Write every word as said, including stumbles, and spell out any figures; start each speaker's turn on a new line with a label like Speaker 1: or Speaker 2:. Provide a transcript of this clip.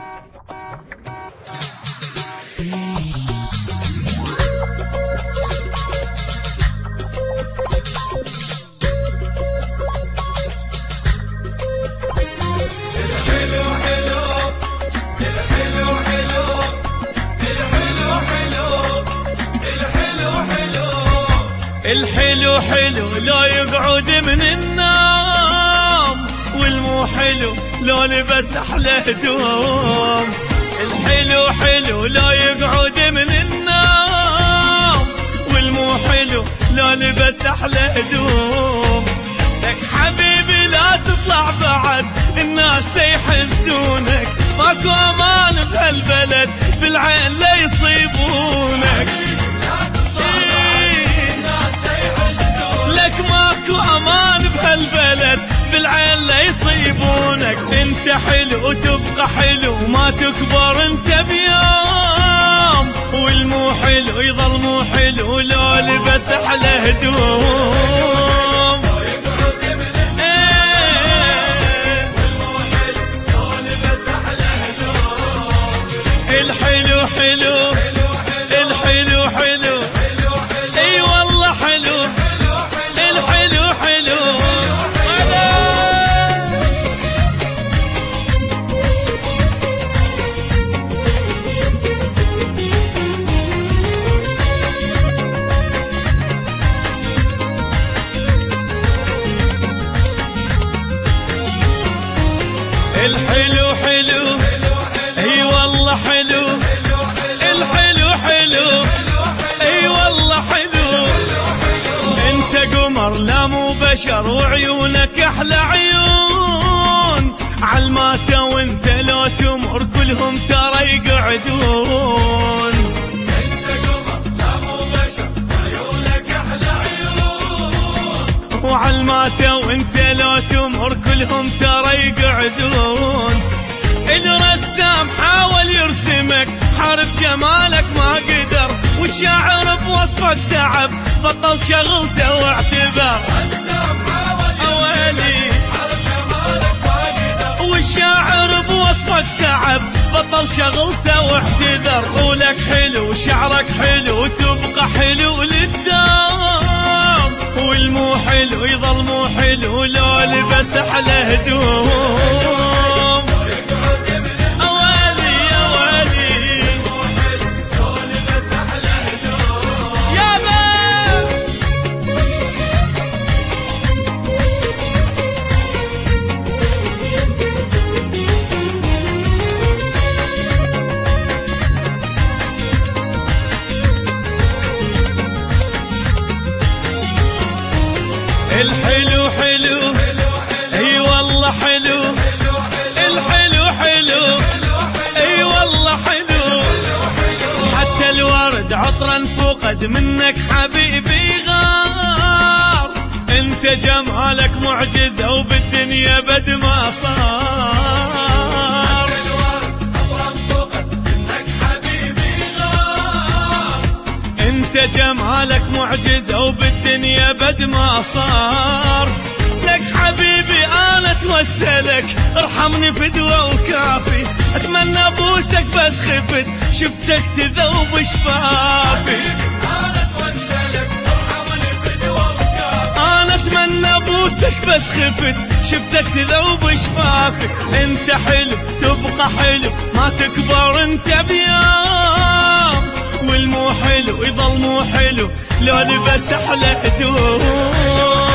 Speaker 1: الحلو حلو لو يقعد من النوم، والمو حلو لو لبس احلى هدوم. الحلو حلو لو يقعد من النوم، والمو حلو لو لبس احلى هدوم. لك حبيبي لا تطلع بعد الناس يحسدونك، ماكو امان بهالبلد بالعين لا يصيبونك. لك ماكو امان بهالبلد بالعين لا يصيبونك. انت حلو وتبقى حلو ما تكبر انت بيوم، والمو حلو يظل مو حلو لو لبس احلى هدوم. الحلو حلو الحلو حلو اي والله حلو الحلو حلو. الحلو حلو اي والله حلو الحلو حلو اي والله حلو. انت قمر لا مو بشر وعيونك احلى عيون، عالماته وانت لو تمر كلهم ترى يقعدون. انت قمر لا مو بشر وعيونك احلى عيون، وعالماته وانت لو تمر كلهم ترى يقعدون. الرسام حاول يرسمك حارب جمالك ما قدر، والشاعر بوصفك تعب بطل شغلته واعتذر. الرسام حاول يرسمك حارب جمالك ما قدر، والشاعر بوصفك تعب بطل شغلته واعتذر. قولك حلو شعرك حلو تبقى حلو للدوم، والمو حلو يظل مو حلو لو لبس احلى هدوم. الحلو حلو اي والله حلو الحلو حلو اي والله حلو. حتى الورد عطرا فقد منك حبيبي غار، انت جمالك معجزة وبالدنيا بد ما صار. انت جمالك معجزة وبالدنيا بد ما صار. لك حبيبي انا اتوسلك ارحمني فدوة وكافي، اتمنى ابوسك بس خفت شفتك تذوب شفافي. انا اتوسلك ارحمني فدوة وكافي، انا اتمنى ابوسك بس خفت شفتك تذوب شفافي. انت حلو تبقى حلو ما تكبر انت بيوم، والمو حلو يظل مو حلو لو لبس احلى هدوم.